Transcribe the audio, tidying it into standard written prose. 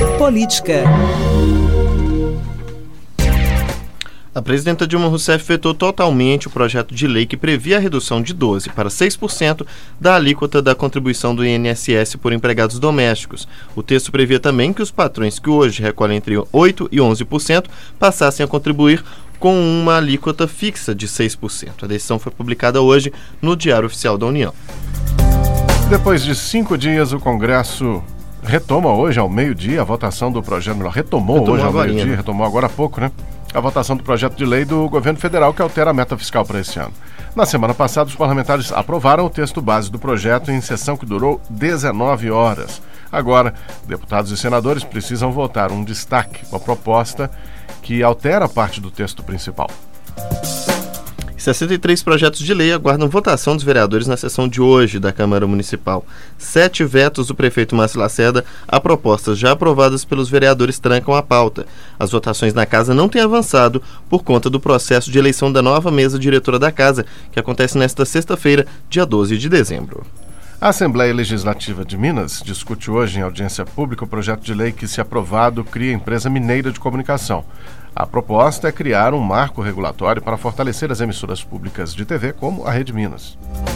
Política. A presidenta Dilma Rousseff vetou totalmente o projeto de lei que previa a redução de 12% para 6% da alíquota da contribuição do INSS por empregados domésticos. O texto previa também que os patrões que hoje recolhem entre 8% e 11% passassem a contribuir com uma alíquota fixa de 6%. A decisão foi publicada hoje no Diário Oficial da União. Depois de 5 dias, o Congresso retoma hoje ao meio-dia a votação do projeto. Retomou hoje ao meio-dia, né? Retomou agora há pouco, né? A votação do projeto de lei do governo federal que altera a meta fiscal para esse ano. Na semana passada, os parlamentares aprovaram o texto base do projeto em sessão que durou 19 horas. Agora, deputados e senadores precisam votar um destaque com a proposta que altera parte do texto principal. 63 projetos de lei aguardam votação dos vereadores na sessão de hoje da Câmara Municipal. 7 vetos do prefeito Márcio Lacerda a propostas já aprovadas pelos vereadores trancam a pauta. As votações na casa não têm avançado por conta do processo de eleição da nova mesa diretora da casa, que acontece nesta sexta-feira, dia 12 de dezembro. A Assembleia Legislativa de Minas discute hoje em audiência pública o projeto de lei que, se aprovado, cria a empresa mineira de comunicação. A proposta é criar um marco regulatório para fortalecer as emissoras públicas de TV como a Rede Minas.